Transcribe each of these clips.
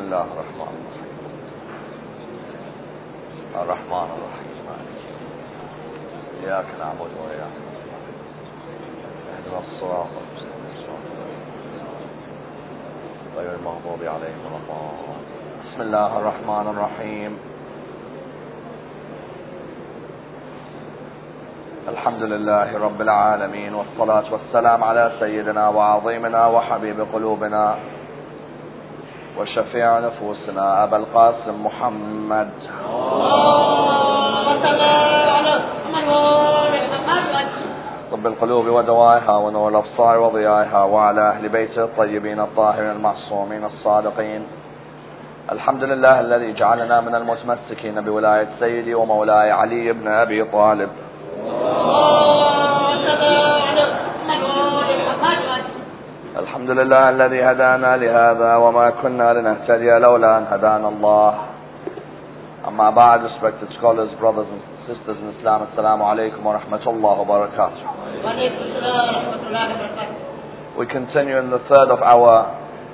الله الرحمن الرحيم الرحمن الرحيم إياك نعبد وإياك اهدنا الصراط المستقيم غير المغضوب عليهم ولا الضالين. بسم الله الرحمن الرحيم. الحمد لله رب العالمين، والصلاة والسلام على سيدنا وعظيمنا وحبيب قلوبنا وشفيع نفوسنا أبا القاسم محمد طب القلوب ودوائها ونور الأبصار وضيائها، وعلى أهل بيته الطيبين الطاهرين المعصومين الصادقين. الحمد لله الذي جعلنا من المتمسكين بولاية سيدي ومولاي علي بن أبي طالب. الحمد لله الذي هدانا لهذا وما كنا لنهتدي لولا أن هدانا الله. أما بعد, respected scholars, brothers and sisters in Islam, Assalamu alaikum wa rahmatullah wa barakatuh. We continue in the third of our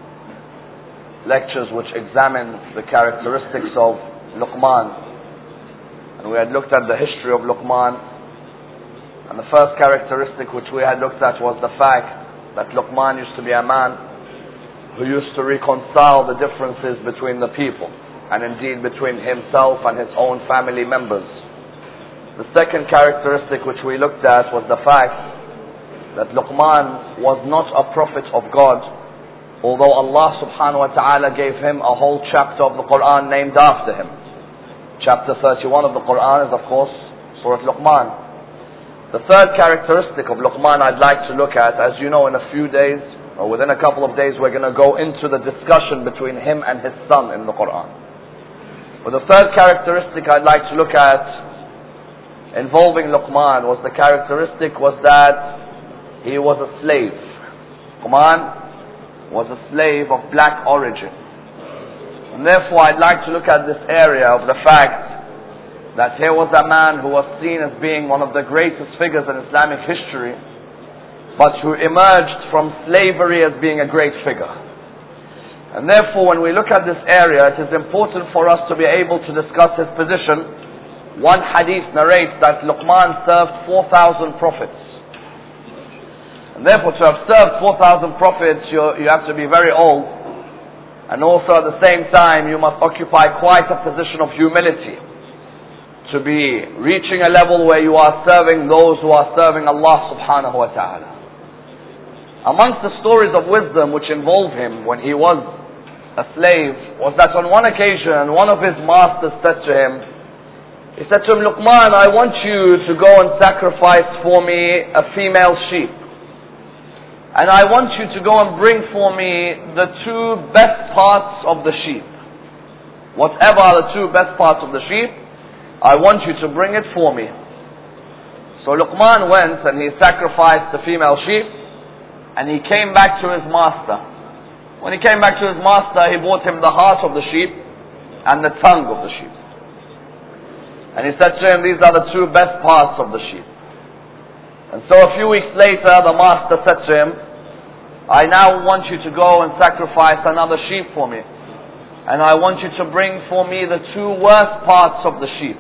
lectures which examine the characteristics of Luqman. And we had looked at the history of Luqman. And the first characteristic which we had looked at was the fact that Luqman used to be a man who used to reconcile the differences between the people, and indeed between himself and his own family members. The second characteristic which we looked at was the fact that Luqman was not a prophet of God, although Allah subhanahu wa ta'ala gave him a whole chapter of the Quran named after him. Chapter 31 of the Quran is of course Surah Luqman. The third characteristic of Luqman I'd like to look at, as you know, in a few days, or within a couple of days, we're going to go into the discussion between him and his son in the Quran. But the third characteristic I'd like to look at involving Luqman was the characteristic was that he was a slave. Luqman was a slave of black origin. And therefore I'd like to look at this area of the fact that here was a man who was seen as being one of the greatest figures in Islamic history, but who emerged from slavery as being a great figure. And therefore when we look at this area, it is important for us to be able to discuss his position. One hadith narrates that Luqman served 4,000 prophets. And therefore to have served 4,000 prophets, you have to be very old. And also at the same time, you must occupy quite a position of humility, to be reaching a level where you are serving those who are serving Allah subhanahu wa ta'ala. Amongst the stories of wisdom which involve him when he was a slave was that on one occasion one of his masters said to him, Luqman, I want you to go and sacrifice for me a female sheep. And I want you to go and bring for me the two best parts of the sheep. Whatever are the two best parts of the sheep, I want you to bring it for me. So Luqman went and he sacrificed the female sheep, and he came back to his master. When he came back to his master, he brought him the heart of the sheep and the tongue of the sheep. And he said to him, these are the two best parts of the sheep. And so a few weeks later, the master said to him, I now want you to go and sacrifice another sheep for me. And I want you to bring for me the two worst parts of the sheep.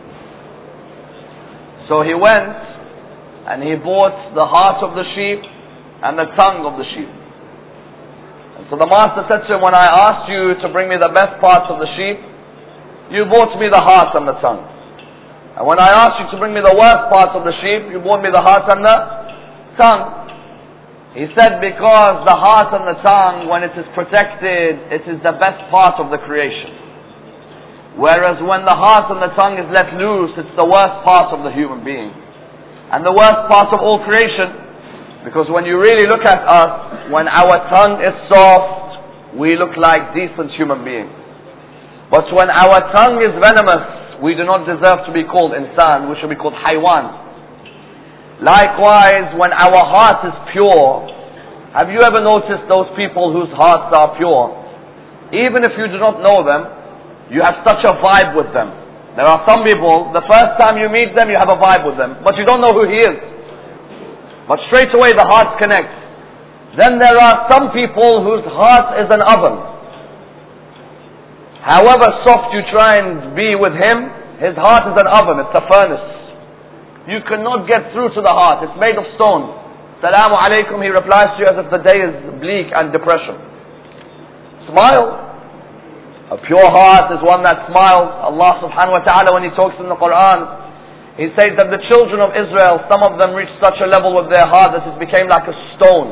So he went and he bought the heart of the sheep and the tongue of the sheep. And so the master said to him, when I asked you to bring me the best parts of the sheep, you brought me the heart and the tongue. And when I asked you to bring me the worst parts of the sheep, you brought me the heart and the tongue. He said, because the heart and the tongue, when it is protected, it is the best part of the creation. Whereas when the heart and the tongue is let loose, it's the worst part of the human being. And the worst part of all creation. Because when you really look at us, when our tongue is soft, we look like decent human beings. But when our tongue is venomous, we do not deserve to be called insan, we should be called haywan. Likewise, when our heart is pure, have you ever noticed those people whose hearts are pure? Even if you do not know them, you have such a vibe with them. There are some people, the first time you meet them, you have a vibe with them, but you don't know who he is. But straight away the heart connects. Then there are some people whose heart is an oven. However soft you try and be with him, his heart is an oven, it's a furnace. You cannot get through to the heart, it's made of stone. Salamu alaikum, he replies to you as if the day is bleak and depression. Smile. A pure heart is one that smiles. Allah subhanahu wa ta'ala, when He talks in the Quran, He says that the children of Israel, some of them reached such a level with their heart that it became like a stone.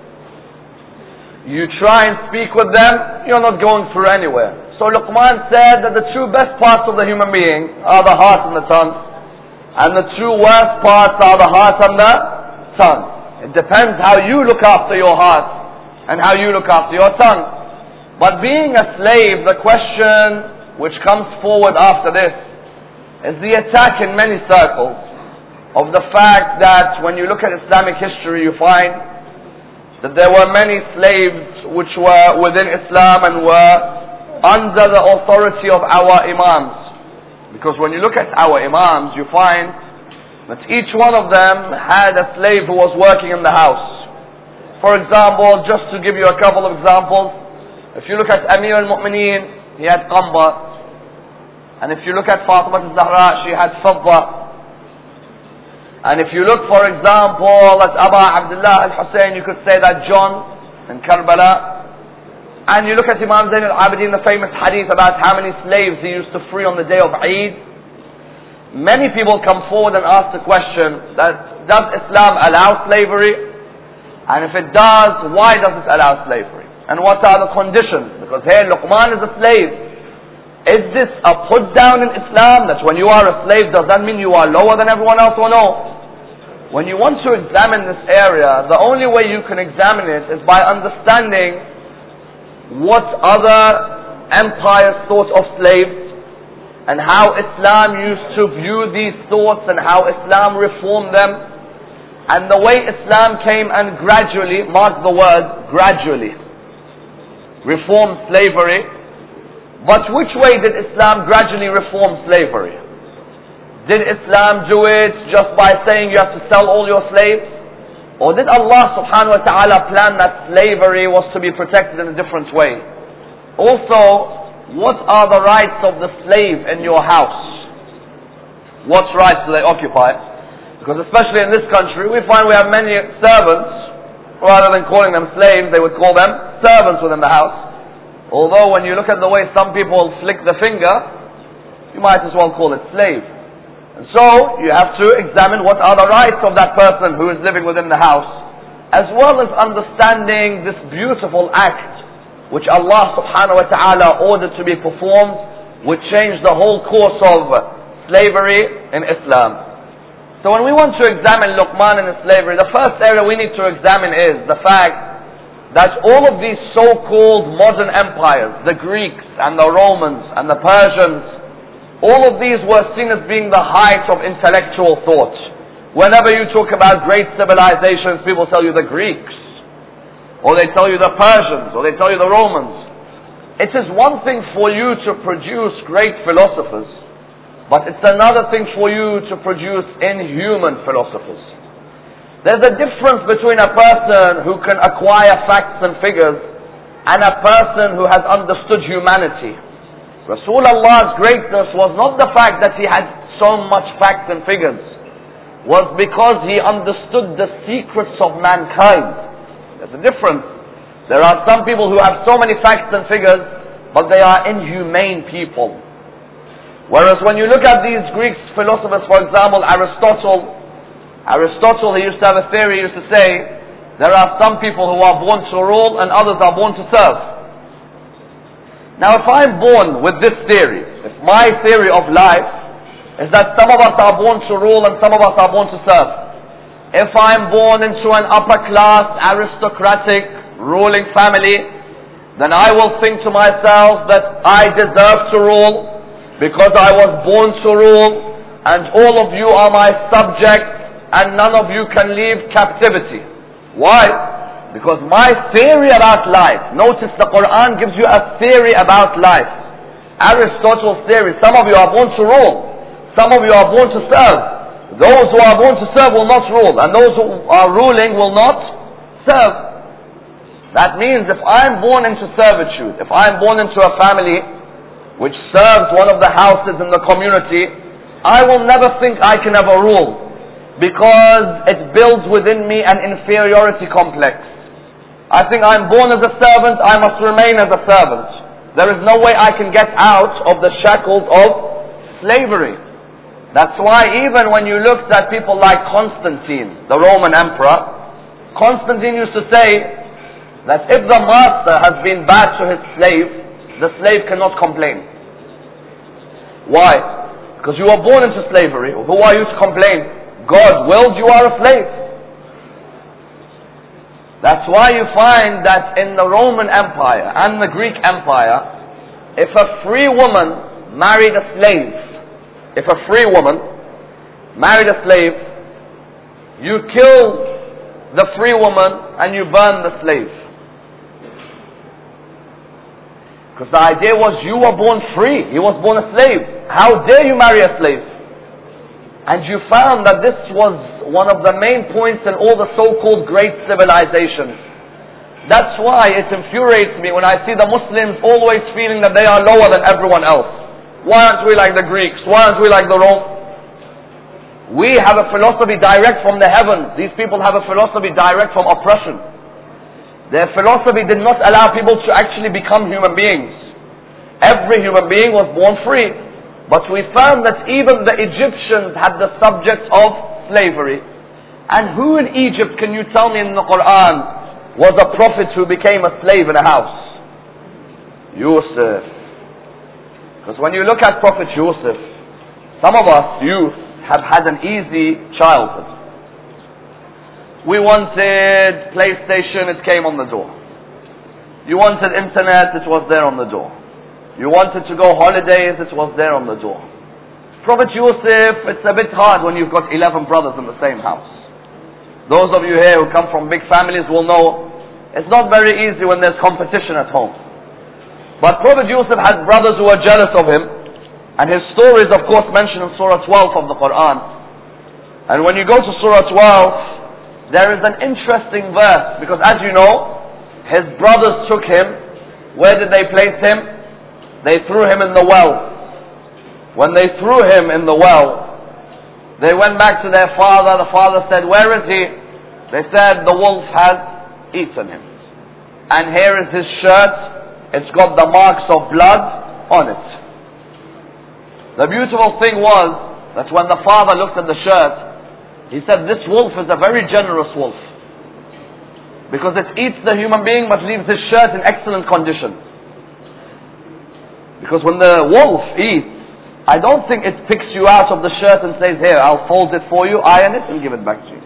You try and speak with them, you're not going through anywhere. So Luqman said that the two best parts of the human being are the heart and the tongue, and the two worst parts are the heart and the tongue. It depends how you look after your heart and how you look after your tongue. But being a slave, the question which comes forward after this is the attack in many circles of the fact that when you look at Islamic history, you find that there were many slaves which were within Islam and were under the authority of our imams. Because when you look at our imams, you find that each one of them had a slave who was working in the house. For example, just to give you a couple of examples, if you look at Amir al-Mu'mineen, he had Qamba. And if you look at Fatima al-Zahra, she had Fadda. And if you look, for example, at Aba Abdullah al-Hussein, you could say that John in Karbala. And you look at Imam Zain al-Abidin, the famous hadith about how many slaves he used to free on the day of Eid. Many people come forward and ask the question that does Islam allow slavery? And if it does, why does it allow slavery? And what are the conditions? Because here Luqman is a slave. Is this a put down in Islam that when you are a slave, does that mean you are lower than everyone else or no? When you want to examine this area, the only way you can examine it is by understanding what other empires thought of slaves and how Islam used to view these thoughts and how Islam reformed them, and the way Islam came and gradually, mark the word, gradually reformed slavery. But which way did Islam gradually reform slavery? Did Islam do it just by saying you have to sell all your slaves? Or did Allah subhanahu wa ta'ala plan that slavery was to be protected in a different way? Also, what are the rights of the slave in your house? What rights do they occupy? Because especially in this country, we find we have many servants. Rather than calling them slaves, they would call them servants within the house. Although when you look at the way some people flick the finger, you might as well call it slave. And so, you have to examine what are the rights of that person who is living within the house, as well as understanding this beautiful act which Allah subhanahu wa ta'ala ordered to be performed, which changed the whole course of slavery in Islam. So when we want to examine Luqman and his slavery, the first area we need to examine is the fact that all of these so-called modern empires, the Greeks and the Romans and the Persians, all of these were seen as being the height of intellectual thought. Whenever you talk about great civilizations, people tell you the Greeks, or they tell you the Persians, or they tell you the Romans. It is one thing for you to produce great philosophers, but it's another thing for you to produce inhuman philosophers. There's a difference between a person who can acquire facts and figures and a person who has understood humanity. Rasulullah's greatness was not the fact that he had so much facts and figures, was because he understood the secrets of mankind. There's a difference. There are some people who have so many facts and figures, but they are inhumane people. Whereas when you look at these Greek philosophers, for example, Aristotle, he used to have a theory, he used to say, there are some people who are born to rule and others are born to serve. Now if I'm born with this theory, if my theory of life is that some of us are born to rule and some of us are born to serve. If I'm born into an upper class, aristocratic, ruling family, then I will think to myself that I deserve to rule because I was born to rule and all of you are my subjects and none of you can leave captivity. Why? Because my theory about life, notice the Quran gives you a theory about life. Aristotle's theory, some of you are born to rule, some of you are born to serve. Those who are born to serve will not rule, and those who are ruling will not serve. That means if I'm born into servitude, if I'm born into a family which serves one of the houses in the community, I will never think I can have a rule, because it builds within me an inferiority complex. I think I'm born as a servant, I must remain as a servant. There is no way I can get out of the shackles of slavery. That's why even when you looked at people like Constantine, the Roman emperor, Constantine used to say that if the master has been bad to his slave, the slave cannot complain. Why? Because you are born into slavery. Who are you to complain? God willed, you are a slave. That's why you find that in the Roman Empire and the Greek Empire, if a free woman married a slave, you kill the free woman and you burn the slave. Because the idea was you were born free, he was born a slave. How dare you marry a slave? And you found that this was one of the main points in all the so-called great civilizations. That's why it infuriates me when I see the Muslims always feeling that they are lower than everyone else. Why aren't we like the Greeks? Why aren't we like the Romans? We have a philosophy direct from the heavens. These people have a philosophy direct from oppression. Their philosophy did not allow people to actually become human beings. Every human being was born free. But we found that even the Egyptians had the subject of slavery. And who in Egypt, can you tell me in the Quran, was a prophet who became a slave in a house? Yusuf. Because when you look at Prophet Yusuf, some of us, youth, have had an easy childhood. We wanted PlayStation, it came on the door. You wanted internet, it was there on the door. You wanted to go holidays, it was there on the door. Prophet Yusuf, it's a bit hard when you've got 11 brothers in the same house. Those of you here who come from big families will know it's not very easy when there's competition at home. But Prophet Yusuf had brothers who were jealous of him, and his story is of course mentioned in Surah 12 of the Quran. And when you go to Surah 12, there is an interesting verse, because as you know, his brothers took him. Where did they place him? They threw him in the well. When they threw him in the well, they went back to their father. The father said, "Where is he?" They said, "The wolf has eaten him. And here is his shirt. It's got the marks of blood on it." The beautiful thing was that when the father looked at the shirt, he said, "This wolf is a very generous wolf, because it eats the human being but leaves his shirt in excellent condition." Because when the wolf eats, I don't think it picks you out of the shirt and says, "Here, I'll fold it for you, iron it and give it back to you."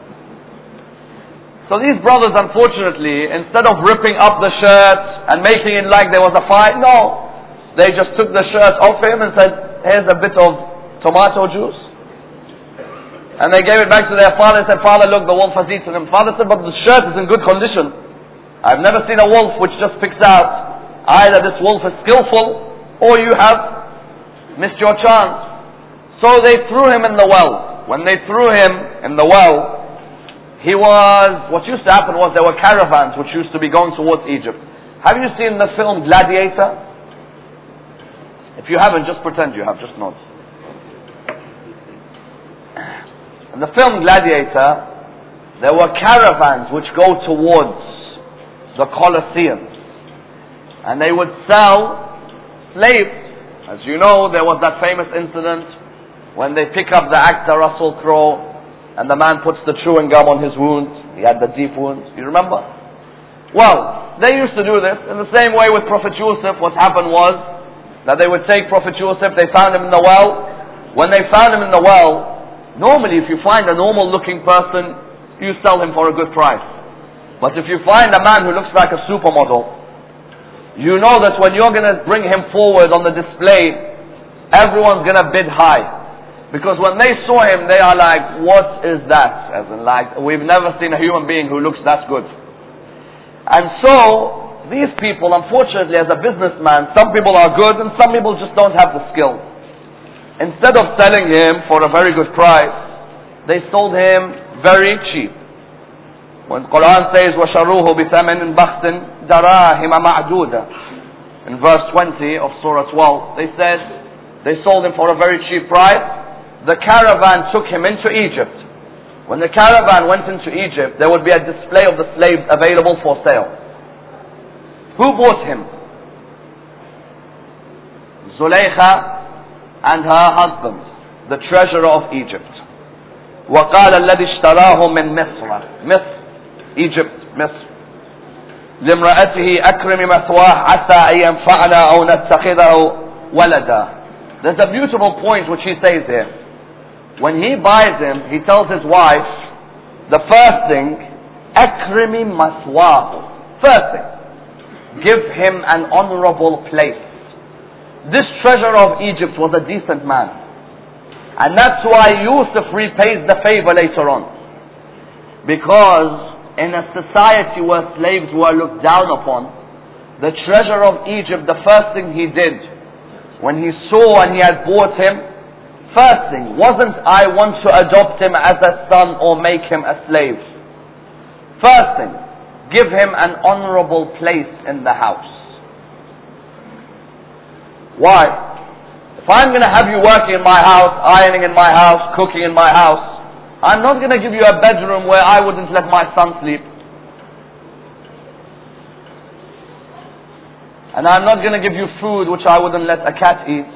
So these brothers, unfortunately, instead of ripping up the shirt and making it like there was a fight, no. They just took the shirt off him and said, "Here's a bit of tomato juice." And they gave it back to their father and said, "Father, look, the wolf has eaten him." Father said, "But the shirt is in good condition. I've never seen a wolf which just picks out. Either this wolf is skillful, or you have missed your chance." So they threw him in the well. When they threw him in the well, what used to happen was there were caravans which used to be going towards Egypt. Have you seen the film Gladiator? If you haven't, just pretend you have, just nod. In the film Gladiator, there were caravans which go towards the Colosseum. And they would sell slaves. As you know, there was that famous incident when they pick up the actor Russell Crowe and the man puts the chewing gum on his wounds. He had the deep wounds. You remember? Well, they used to do this. In the same way with Prophet Yusuf, what happened was that they would take Prophet Yusuf, they found him in the well. When they found him in the well, normally if you find a normal looking person, you sell him for a good price. But if you find a man who looks like a supermodel, you know that when you're going to bring him forward on the display, everyone's going to bid high. Because when they saw him, they are like, "What is that?" As in like, we've never seen a human being who looks that good. And so, these people, unfortunately, as a businessman, some people are good and some people just don't have the skill. Instead of selling him for a very good price, they sold him very cheap. When Quran says, وَشَرُوهُ بِثَمَنٍ بَخْسٍ دَرَاهِمَ مَعْدُودًا, in verse 20 of Surah 12, they said they sold him for a very cheap price. The caravan took him into Egypt. When the caravan went into Egypt, there would be a display of the slaves available for sale. Who bought him? Zulaykha and her husband, the treasurer of Egypt. وقال الذي اشتراه من مصر Egypt, مصر لامرأته أكرم مثواه عسى أن ينفعنا أو نتخذه ولدا. There's a beautiful point which he says here. When he buys him, he tells his wife, the first thing, أكرم مثواه. First thing, give him an honorable place. This treasurer of Egypt was a decent man. And that's why Yusuf repays the favor later on. Because in a society where slaves were looked down upon, the treasurer of Egypt, the first thing he did, when he saw and he had bought him, first thing wasn't, I want to adopt him as a son or make him a slave. First thing, give him an honorable place in the house. Why? If I'm going to have you working in my house, ironing in my house, cooking in my house, I'm not going to give you a bedroom where I wouldn't let my son sleep. And I'm not going to give you food which I wouldn't let a cat eat.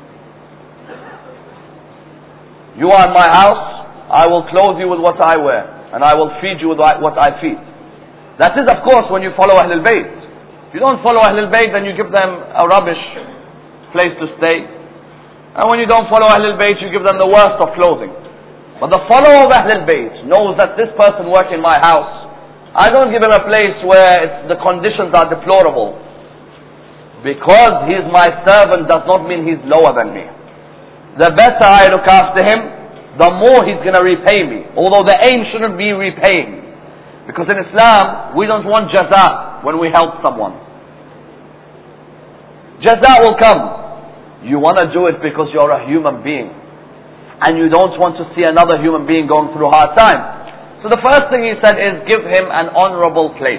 You are in my house, I will clothe you with what I wear. And I will feed you with what I feed. That is, of course, when you follow Ahlul Bayt. If you don't follow Ahlul Bayt, then you give them a rubbish place to stay. And when you don't follow Ahlul Bayt, you give them the worst of clothing. But the follower of Ahlul Bayt knows that this person working in my house, I don't give him a place where the conditions are deplorable. Because he's my servant does not mean he's lower than me. The better I look after him, the more he's going to repay me. Although the aim shouldn't be repaying. Because in Islam, we don't want jaza when we help someone. Jaza will come. You want to do it because you're a human being. And you don't want to see another human being going through hard time. So the first thing he said is give him an honorable place.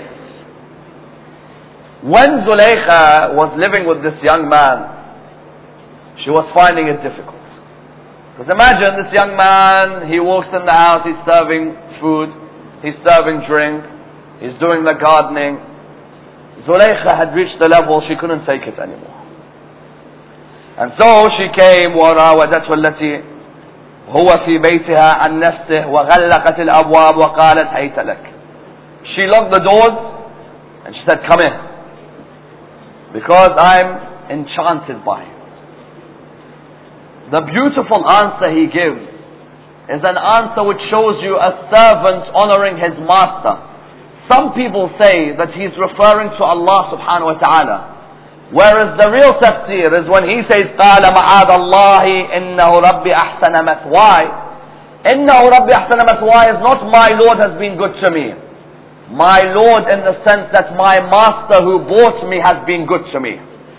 When Zulaykha was living with this young man, she was finding it difficult. Because imagine this young man, he walks in the house, he's serving food, he's serving drink, he's doing the gardening. Zulaykha had reached the level she couldn't take it anymore. And so she came, وراودته التي هو في بيتها عن نفسه وغلقت الأبواب وقالت هيت لك. She locked the doors and she said, come in. Because I'm enchanted by you. The beautiful answer he gives is an answer which shows you a servant honoring his master. Some people say that he's referring to Allah subhanahu wa ta'ala. Whereas the real tafsir is when he says, قَالَ مَعَاذَ اللَّهِ إِنَّهُ رَبِّ أَحْسَنَ مَثْوَايَ. إِنَّهُ رَبِّ أَحْسَنَ مَثْوَايَ is not my Lord has been good to me. My Lord in the sense that my master who bought me has been good to me.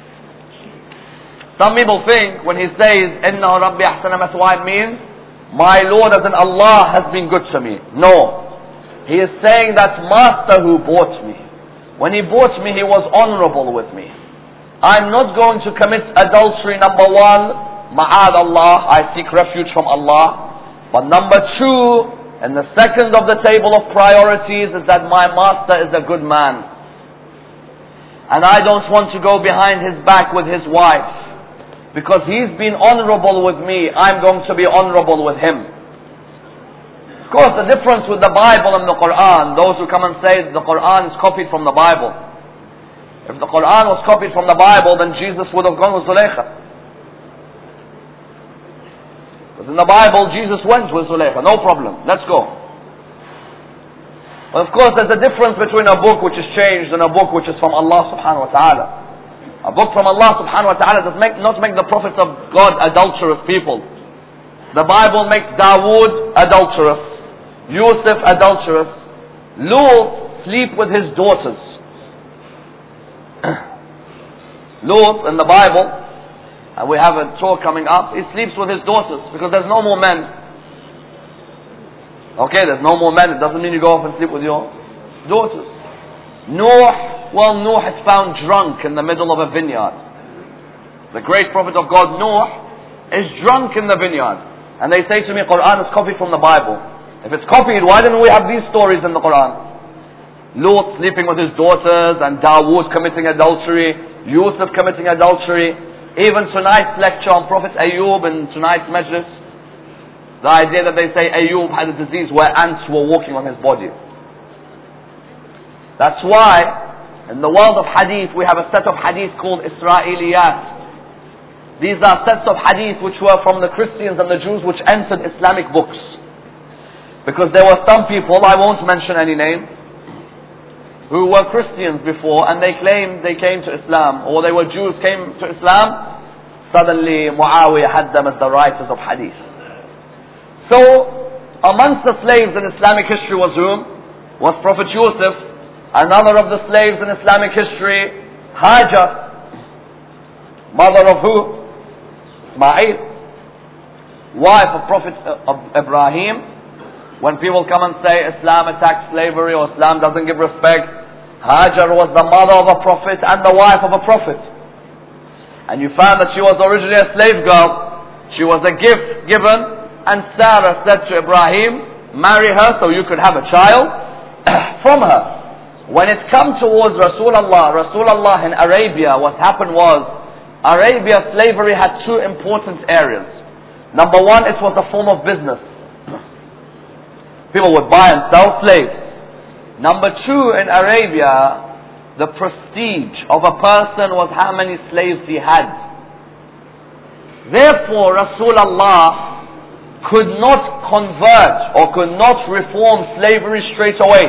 Some people think when he says, إِنَّهُ رَبِّ أَحْسَنَ مَثْوَايَ means, my Lord as in Allah has been good to me. No. He is saying that master who bought me, when he bought me, he was honorable with me. I'm not going to commit adultery, number one, ma'ad Allah, I seek refuge from Allah. But number two, and the second of the table of priorities is that my master is a good man. And I don't want to go behind his back with his wife. Because he's been honorable with me, I'm going to be honorable with him. Of course, the difference with the Bible and the Quran, those who come and say the Quran is copied from the Bible. If the Quran was copied from the Bible, then Jesus would have gone with Zulaykha. Because in the Bible, Jesus went with Zulaykha, no problem, let's go. But of course, there's a difference between a book which is changed and a book which is from Allah subhanahu wa ta'ala. A book from Allah subhanahu wa ta'ala does not make the prophets of God adulterous people. The Bible makes Dawood adulterous, Yusuf adulterous, Lut sleep with his daughters. Lut in the Bible, and we have a talk coming up, he sleeps with his daughters because there's no more men. Okay, there's no more men, it doesn't mean you go off and sleep with your daughters. Noah Well, Nuh is found drunk in the middle of a vineyard. The great prophet of God, Nuh, is drunk in the vineyard. And they say to me, Quran is copied from the Bible. If it's copied, why didn't we have these stories in the Quran? Lut sleeping with his daughters, and Dawood committing adultery, Yusuf committing adultery. Even tonight's lecture on Prophet Ayub and tonight's majlis, the idea that they say Ayub had a disease where ants were walking on his body. That's why in the world of hadith we have a set of hadith called Israeliyat. These are sets of hadith which were from the Christians and the Jews which entered Islamic books. Because there were some people, I won't mention any name, who were Christians before and they claimed they came to Islam, or they were Jews, came to Islam. Suddenly Muawiyah had them as the writers of hadith. So amongst the slaves in Islamic history was whom? Was Prophet Yusuf. Another of the slaves in Islamic history, Hajar, mother of who? Ismail, wife of Prophet of Ibrahim. When people come and say Islam attacks slavery or Islam doesn't give respect, Hajar was the mother of a prophet and the wife of a prophet. And you found that she was originally a slave girl. She was a gift given, and Sarah said to Ibrahim, marry her so you could have a child from her. When it come towards Rasulullah in Arabia, what happened was, Arabia slavery had two important areas. Number one, it was a form of business. People would buy and sell slaves. Number two, in Arabia, the prestige of a person was how many slaves he had. Therefore, Rasulullah could not convert or could not reform slavery straight away.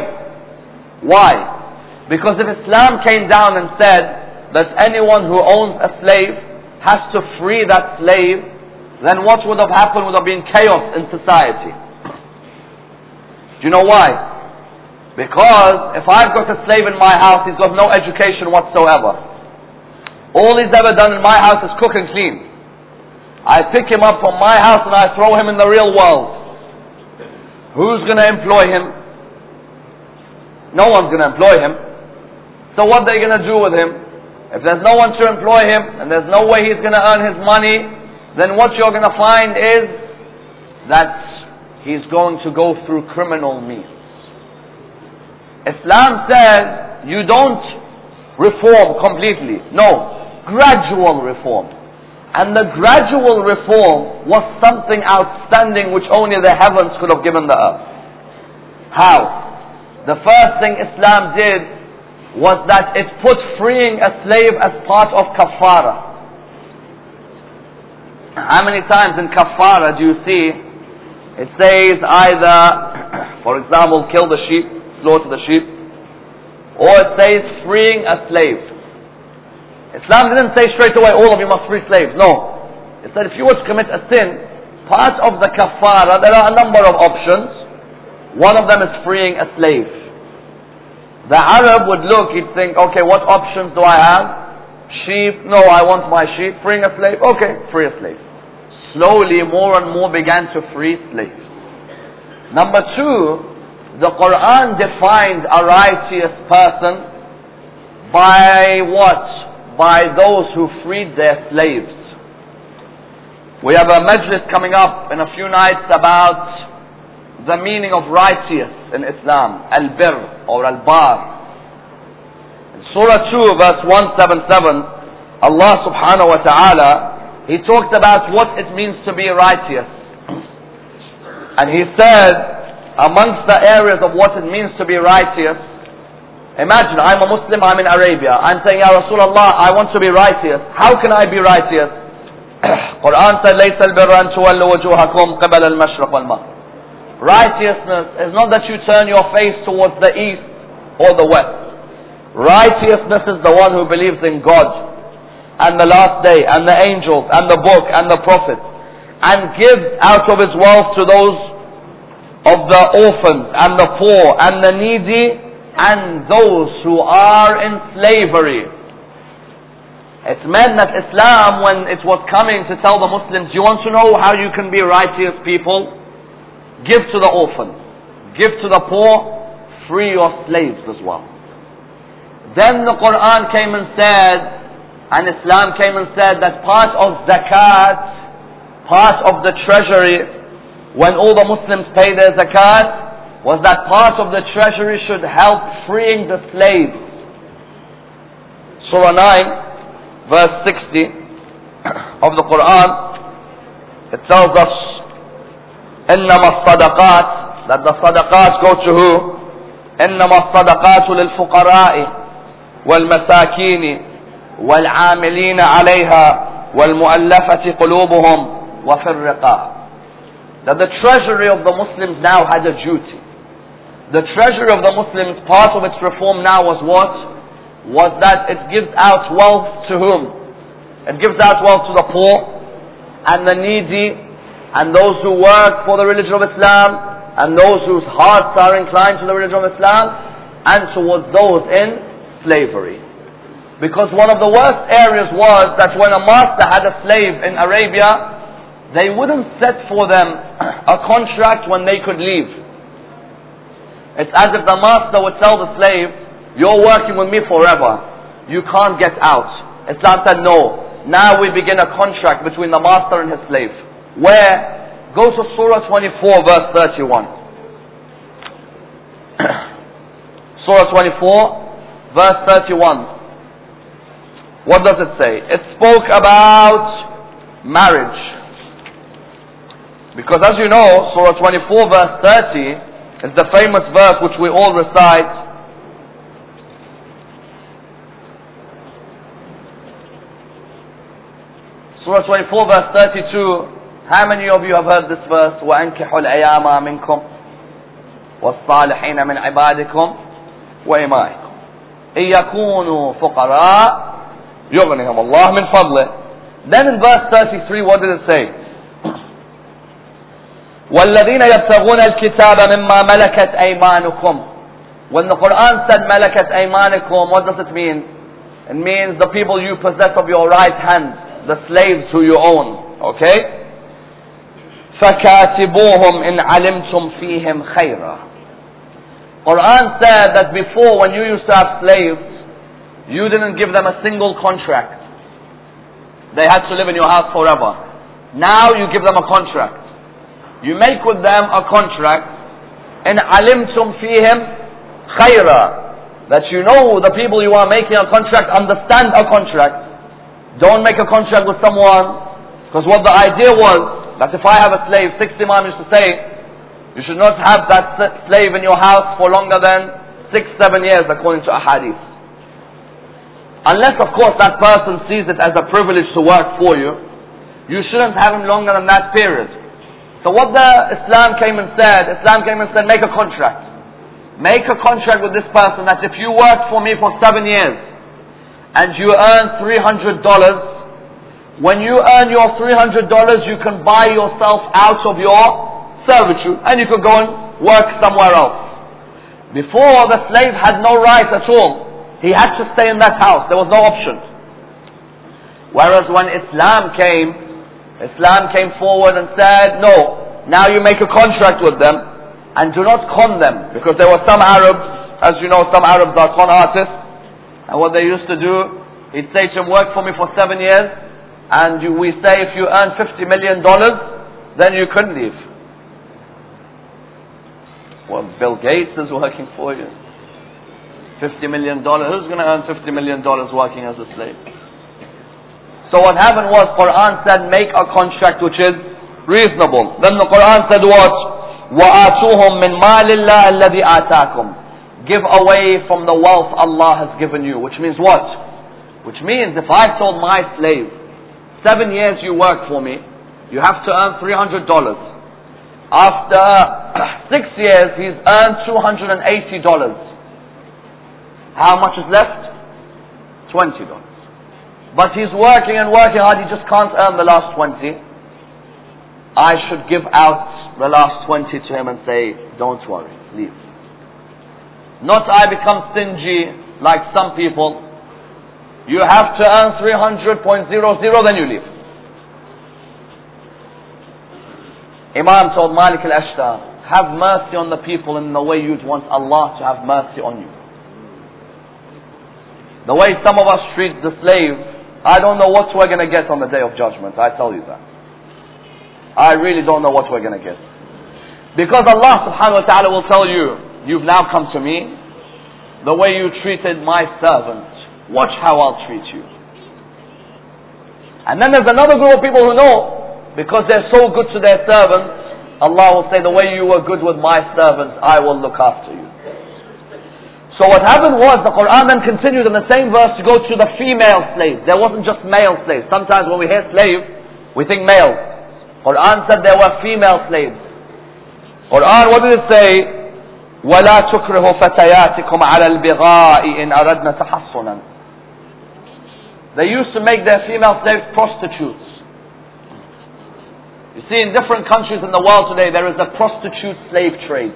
Why? Because if Islam came down and said that anyone who owns a slave has to free that slave, then what would have happened would have been chaos in society. Do you know why? Because if I've got a slave in my house, he's got no education whatsoever. All he's ever done in my house is cook and clean. I pick him up from my house and I throw him in the real world. Who's going to employ him? No one's going to employ him. So what are they going to do with him? If there's no one to employ him, and there's no way he's going to earn his money, then what you're going to find is that he's going to go through criminal means. Islam says you don't reform completely. No, gradual reform. And the gradual reform was something outstanding which only the heavens could have given the earth. How? The first thing Islam did was that it put freeing a slave as part of kafara. How many times in kafara do you see it says either, for example, kill the sheep, slaughter the sheep, or it says freeing a slave? Islam didn't say straight away all of you must free slaves. No. It said if you were to commit a sin, part of the kafara, there are a number of options. One of them is freeing a slave. The Arab would look, he'd think, okay, what options do I have? Sheep, no, I want my sheep. Freeing a slave, okay, free a slave. Slowly, more and more began to free slaves. Number two, the Quran defined a righteous person by what? By those who freed their slaves. We have a majlis coming up in a few nights about the meaning of righteous in Islam, al-bir or al-bar. In Surah 2 verse 177, Allah subhanahu wa ta'ala, He talked about what it means to be righteous. And He said, amongst the areas of what it means to be righteous, imagine I'm a Muslim, I'm in Arabia, I'm saying, Ya Rasulullah, I want to be righteous. How can I be righteous? Quran said, لَيْسَ الْبِرَّ أَن تُوَلُّوا وُجُوهَكُمْ قِبَلَ الْمَشْرِقِ وَالْمَغْرِبِ. Righteousness is not that you turn your face towards the east or the west. Righteousness is the one who believes in God and the last day and the angels and the book and the prophets, and gives out of his wealth to those of the orphans and the poor and the needy and those who are in slavery. It meant that Islam, when it was coming to tell the Muslims, you want to know how you can be righteous people? Give to the orphans, give to the poor, free your slaves as well. Then the Quran came and said, and Islam came and said that part of zakat, part of the treasury, when all the Muslims pay their zakat, was that part of the treasury should help freeing the slaves. Surah 9, verse 60 of the Quran, it tells us, إنما الصدقات, that the sadaqat go to who? إنما الصدقات للفقراء والمساكين والعاملين عليها والمؤلفة قلوبهم وفي الرقاب. That the treasury of the Muslims now had a duty. The treasury of the Muslims, part of its reform now was what? Was that it gives out wealth to whom? It gives out wealth to the poor and the needy and those who work for the religion of Islam and those whose hearts are inclined to the religion of Islam, and towards those in slavery. Because one of the worst areas was that when a master had a slave in Arabia, they wouldn't set for them a contract when they could leave. It's as if the master would tell the slave, you're working with me forever, you can't get out. Islam said no, now we begin a contract between the master and his slave. Where? Go to Surah 24 verse 31. Surah 24 verse 31. What does it say? It spoke about marriage. Because as you know, Surah 24 verse 30 is the famous verse which we all recite. Surah 24 verse 32. How many of you have heard this verse? وَأَنْكِحُوا الْأَيَامَ مِنْكُمْ وَالصَّالِحِينَ مِنْ عِبَادِكُمْ وَإِمَائِكُمْ إِنْ يَكُونُوا فُقَرَاءَ يُغْنِهِمُ اللَّهُ مِنْ فَضْلِهِ. Then in verse 33, what did it say? وَالَّذِينَ يَبْتَغُونَ الْكِتَابَ مِمَّا مَلَكَتْ أَيْمَانُكُمْ. When the Quran said مَلَكَتْ أَيْمَانُكُمْ, what does it mean? It means the people you possess of your right hand, the slaves who you own. Okay? فَكَاتِبُوهُمْ إِنْ عَلِمْتُمْ فِيهِمْ خَيْرًا. Quran said that before, when you used to have slaves, you didn't give them a single contract. They had to live in your house forever. Now you give them a contract. You make with them a contract. إِنْ عَلِمْتُمْ فِيهِمْ خَيْرًا. That you know the people you are making a contract understand a contract. Don't make a contract with someone, because what the idea was, that if I have a slave, 60 Imam used to say, you should not have that slave in your house for longer than 6-7 years according to a hadith. Unless of course that person sees it as a privilege to work for you, you shouldn't have him longer than that period. So what the Islam came and said, make a contract. Make a contract with this person that if you work for me for 7 years and you earn $300, when you earn your $300, you can buy yourself out of your servitude and you could go and work somewhere else. Before, the slave had no right at all. He had to stay in that house. There was no option. Whereas when Islam came forward and said, no, now you make a contract with them and do not con them. Because there were some Arabs, as you know, some Arabs are con artists, and what they used to do, he'd say to him, work for me for 7 years, and we say if you earn $50 million, then you could leave. Well, Bill Gates is working for you. $50 million. Who's going to earn $50 million working as a slave? So what happened was, Quran said, make a contract which is reasonable. Then the Quran said what? وَآتُوهُمْ مِنْ مَالِ اللَّهِ الَّذِي آتَاكُمْ. Give away from the wealth Allah has given you. Which means what? Which means if I told my slave, 7 years you work for me, you have to earn $300. After 6 years, he's earned $280. How much is left? $20. But he's working and working hard, he just can't earn the last 20. I should give out the last 20 to him and say, don't worry, leave. Not I become stingy like some people. You have to earn 300.00, then you leave. Imam told Malik al-Ashtar, have mercy on the people in the way you'd want Allah to have mercy on you. The way some of us treat the slave, I don't know what we're going to get on the Day of Judgment. I tell you that. I really don't know what we're going to get. Because Allah subhanahu wa ta'ala will tell you, you've now come to me, the way you treated my servant, watch how I'll treat you. And then there's another group of people who know, because they're so good to their servants, Allah will say, the way you were good with my servants, I will look after you. So what happened was, the Quran then continued in the same verse to go to the female slaves. There wasn't just male slaves. Sometimes when we hear slave, we think male. Quran said there were female slaves. Quran, what did it say? وَلَا تُكْرِهُ فَتَيَاتِكُمْ عَلَى الْبِغَاءِ إِنْ أَرَدْنَ تَحَصُّنًا. They used to make their female slaves prostitutes. You see, in different countries in the world today, there is a prostitute slave trade.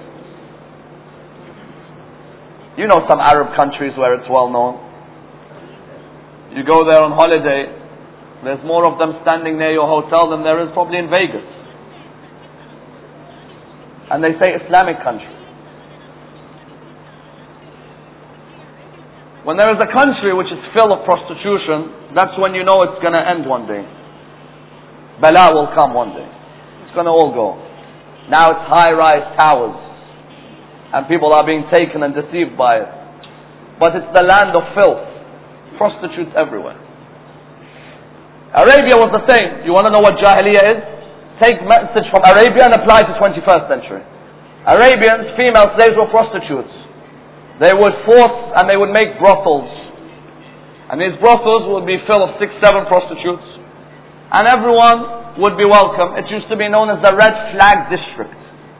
You know some Arab countries where it's well known. You go there on holiday, there's more of them standing near your hotel than there is probably in Vegas. And they say Islamic country. When there is a country which is full of prostitution, that's when you know it's going to end one day. Bala will come one day. It's going to all go. Now it's high-rise towers. And people are being taken and deceived by it. But it's the land of filth. Prostitutes everywhere. Arabia was the same. You want to know what Jahiliyyah is? Take message from Arabia and apply to 21st century. Arabians, female slaves were prostitutes. They would force and they would make brothels. And these brothels would be full of 6-7 prostitutes. And everyone would be welcome. It used to be known as the Red Flag District.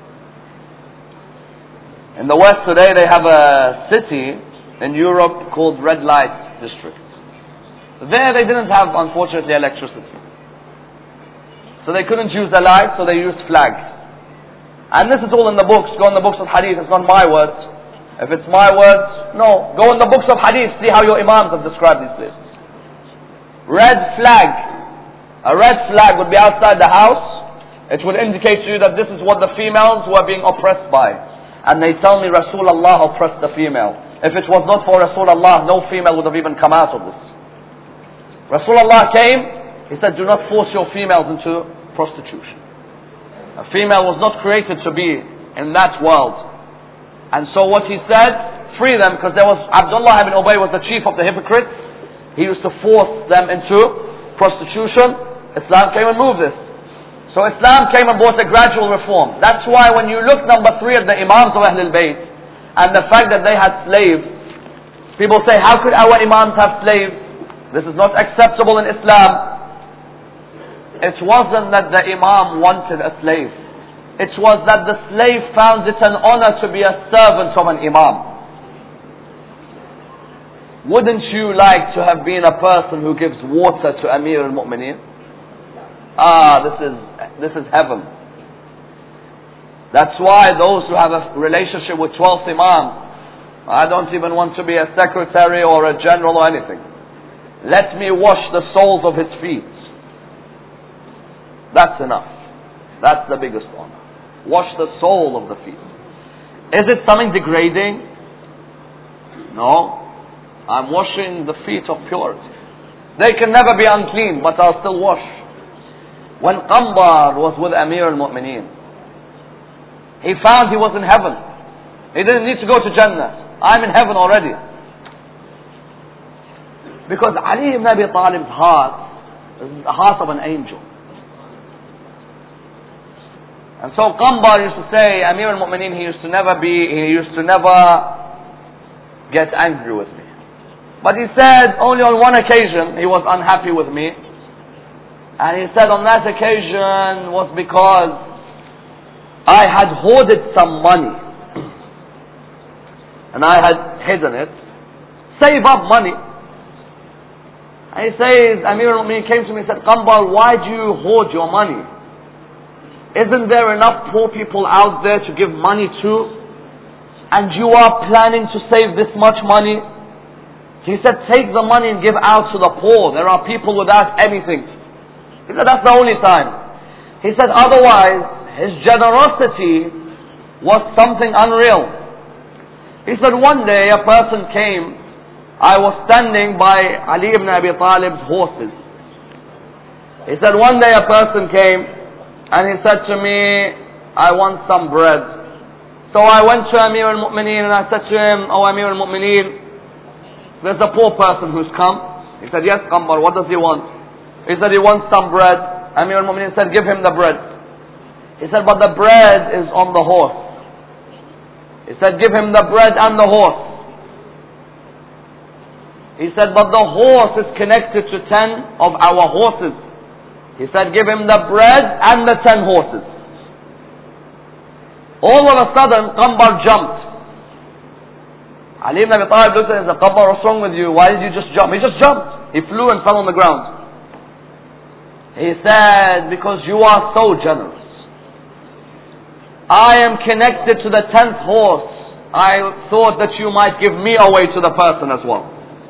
In the West today, they have a city in Europe called Red Light District. There they didn't have, unfortunately, electricity. So they couldn't use the light, so they used flags. And this is all in the books. Go in the books of hadith, it's not my words. If it's my words, no. Go in the books of hadith, see how your imams have described these places. Red flag. A red flag would be outside the house. It would indicate to you that this is what the females were being oppressed by. And they tell me Rasulullah oppressed the female. If it was not for Rasulullah, no female would have even come out of this. Rasulullah came, he said, do not force your females into prostitution. A female was not created to be in that world. And so what he said, free them, because there was, Abdullah ibn Ubay was the chief of the hypocrites. He used to force them into prostitution. Islam came and moved this. So Islam came and brought a gradual reform. That's why when you look number 3 at the Imams of Ahlul Bayt, and the fact that they had slaves, people say, how could our Imams have slaves? This is not acceptable in Islam. It wasn't that the Imam wanted a slave. It was that the slave found it an honor to be a servant of an Imam. Wouldn't you like to have been a person who gives water to Amir al-Mu'mineen? This is heaven. That's why those who have a relationship with 12th Imam, I don't even want to be a secretary or a general or anything. Let me wash the soles of his feet. That's enough. That's the biggest honor. Wash the sole of the feet. Is it something degrading? No. I'm washing the feet of purity. They can never be unclean, but I'll still wash. When Qambar was with Amir al-Mu'mineen, he found he was in heaven. He didn't need to go to Jannah. I'm in heaven already. Because Ali ibn Abi Talib's heart is the heart of an angel. And so Qambar used to say, Amir al-Mu'mineen, he used to never get angry with me. But he said, only on one occasion, he was unhappy with me. And he said on that occasion was because I had hoarded some money. And I had hidden it. Save up money. And he says, Amir al-Mu'mineen came to me and said, Qambar, why do you hoard your money? Isn't there enough poor people out there to give money to? And you are planning to save this much money? He said, take the money and give out to the poor. There are people without anything. He said, that's the only time. He said, otherwise, his generosity was something unreal. He said, one day a person came I was standing by Ali ibn Abi Talib's horses. He said, one day a person came and he said to me, I want some bread. So I went to Amir al-Mu'mineen and I said to him, oh Amir al-Mu'mineen, there's a poor person who's come. He said, yes, Qambar, what does he want? He said, he wants some bread. Amir al-Mu'mineen said, give him the bread. He said, but the bread is on the horse. He said, give him the bread and the horse. He said, but the horse is connected to 10 of our horses. He said, give him the bread and the 10 horses. All of a sudden, Qambar jumped. Ali ibn Abi Talib looked at him and said, Qambar, what's wrong with you? Why did you just jump? He just jumped. He flew and fell on the ground. He said, because you are so generous. I am connected to the 10th horse. I thought that you might give me away to the person as well.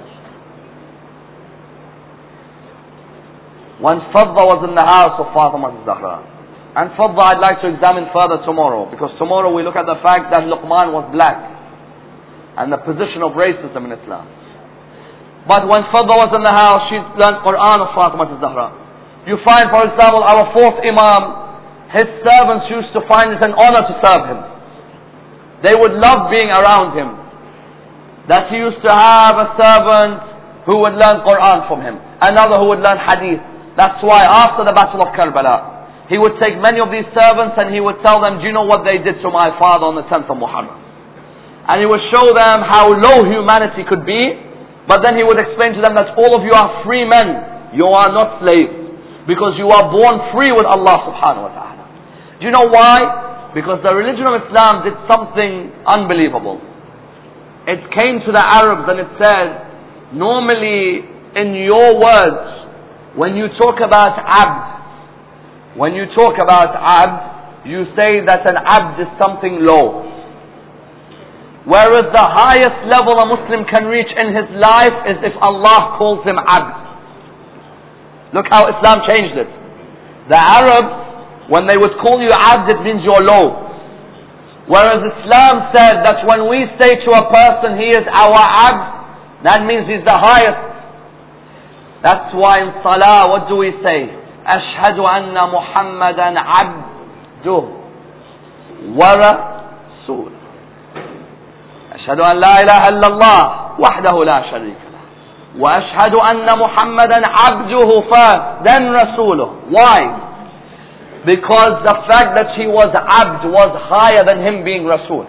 When Fadda was in the house of Fatima al-Zahra, and Fadda I'd like to examine further tomorrow, because tomorrow we look at the fact that Luqman was black, and the position of racism in Islam. But when Fadda was in the house, she learned Quran of Fatima al-Zahra. You find, for example, our fourth Imam, his servants used to find it an honor to serve him. They would love being around him. That he used to have a servant who would learn Quran from him, another who would learn Hadith. That's why after the Battle of Karbala, he would take many of these servants and he would tell them, do you know what they did to my father on the 10th of Muharram? And he would show them how low humanity could be, but then he would explain to them that all of you are free men, you are not slaves, because you are born free with Allah subhanahu wa ta'ala. Do you know why? Because the religion of Islam did something unbelievable. It came to the Arabs and it said, normally in your words, when you talk about abd, you say that an abd is something low. Whereas the highest level a Muslim can reach in his life is if Allah calls him abd. Look how Islam changed it. The Arabs, when they would call you abd, it means you're low. Whereas Islam said that when we say to a person, he is our abd, that means he's the highest. That's why in Salah, what do we say? أشهد أن محمدا عبده ورسوله. أشهد أن لا إله إلا الله وحده لا شريك له. وأشهد أن محمدا عبده first, then رسوله. Why? Because the fact that he was abd was higher than him being Rasul.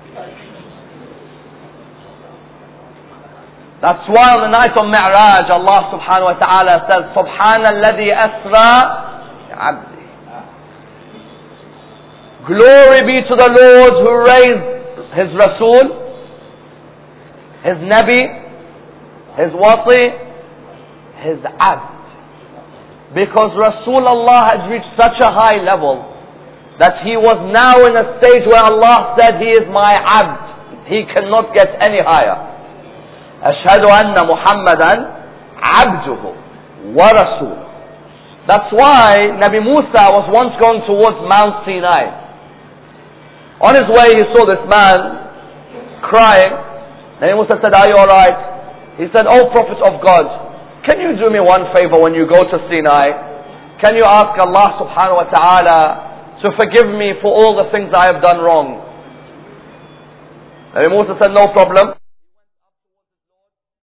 That's why on the night of Mi'raj, Allah subhanahu wa ta'ala says, Subhana alladhi asra abdi. Glory be to the Lord who raised His Rasul, His Nabi, His Wasi, His Abd. Because Rasulullah had reached such a high level that he was now in a stage where Allah said, He is my Abd. He cannot get any higher. أشهد أن محمدا عبده ورسوله. That's why Nabi Musa was once going towards Mount Sinai. On his way he saw this man crying. Nabi Musa said, are you alright? He said, oh Prophet of God, can you do me one favor when you go to Sinai? Can you ask Allah subhanahu wa ta'ala to forgive me for all the things I have done wrong? Nabi Musa said, no problem.